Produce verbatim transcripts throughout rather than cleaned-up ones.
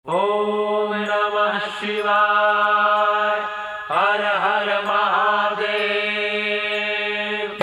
ओम नमः शिवाय। हर हर महादेव।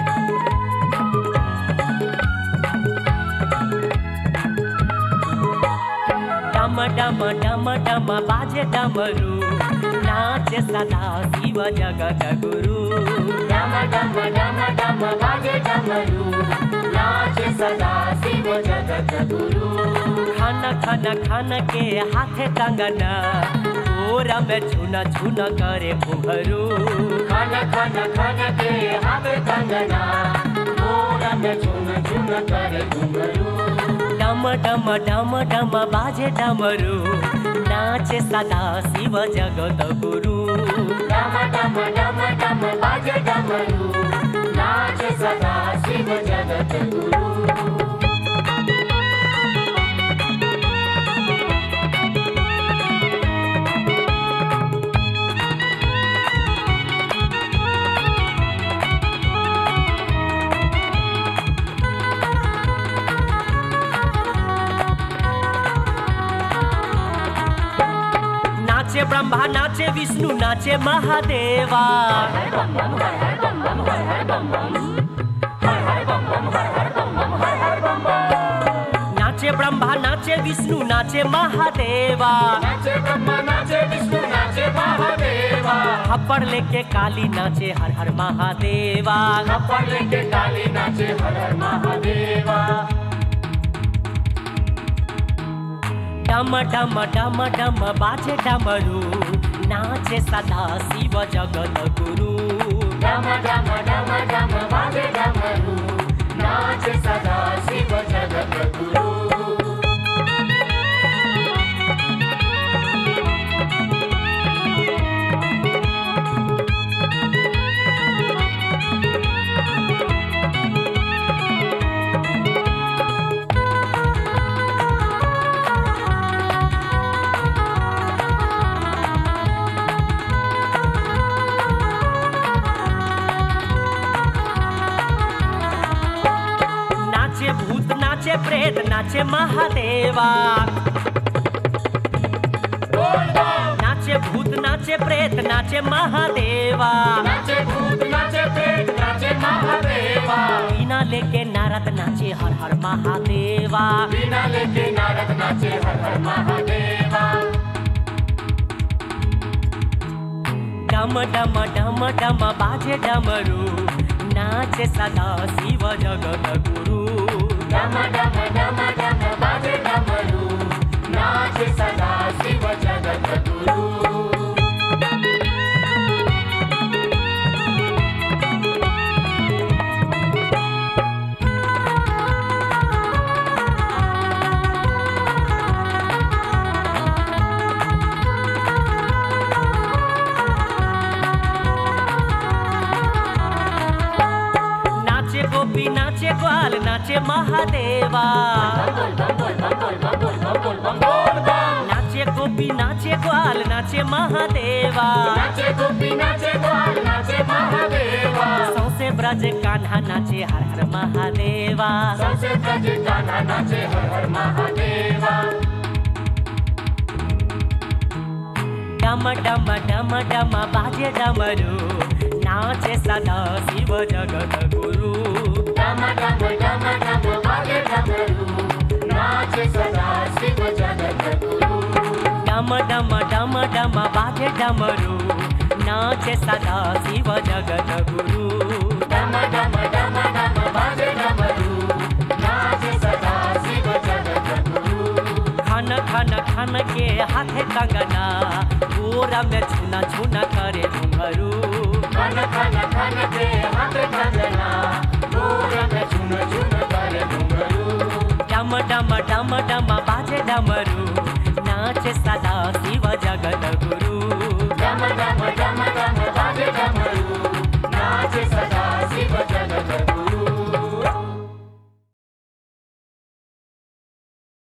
डम डम डम डम बाजे डमरू, नाचे सदा शिव जगत गुरु। डम डम डम डम बाजे डमरू, नाचे सदा शिव जगत गुरु। खन खन खन के हाथे कंगना, गोर में छुन छुन करे घुंघरू। खन खन खन के हाथ कंगना, गोर में झुन झुन करे घुंघरू। डम डम डम डम बाजे डमरू, नाचे सदा शिव जगत गुरु। डम डम डम डम बाजे डमरू, नाचे सदा शिव जगत गुरु। नाचे ब्रह्मा नाचे विष्णु नाचे महादेवा। नाचे ब्रह्मा नाचे विष्णु नाचे महादेवा। नाचे ब्रह्मा नाचे विष्णु नाचे महादेवा। हप्पड़ लेके काली नाचे हर हर महादेवा। हप्पड़ लेके काली नाचे हर हर महादेवा। डम डम डम डम बाजे डमरू, नाचे सदा शिव जगत गुरु। डम डम डम डम बाजे डमरू, नाचे सदा शिव जगत गुरु। नाचे भूत नाचे प्रेत नाचे महादेवा। नाचे भूत नाचे प्रेत नाचे महादेवा। नाचे भूत नाचे प्रेत नाचे महादेवा। बीना लेके नारद नाचे हर हर महादेवा। बीना लेके नारद नाचे हर हर महादेवा। डम डम डम डम बाजे डमरू, नाचे सदा शिव जगत गुरु। डम डम डम डम बाजे डमरू, नाचे सदा शिव जगत गुरु। नाचे गोपी नाचे ग्वाल नाचे महादेवा। नाचे गोपी नाचे ग्वाल नाचे महादेवा। नाचे गोपी नाचे ग्वाल नाचे महादेवा। सौसे ब्रज कान्हा नाचे हर हर महादेवा। सबसे ब्रज कान्हा नाचे हर हर महादेवा। डम डम डम डम बाजे डमरू, नाचे सदा शिव जगत गुरु। डम डम डम डम बाजे डमरू, नाचे सदा शिव जगत गुरु। डम डम डम डम बाजे डमरू, नाचे सदा शिव जगत गुरु। डम डम डम डम बाजे डमरू, नाचे सदा शिव जगत गुरु। खन खन खन के हाथे कंगना, गोरा में छुना छुना करे घुंघरू।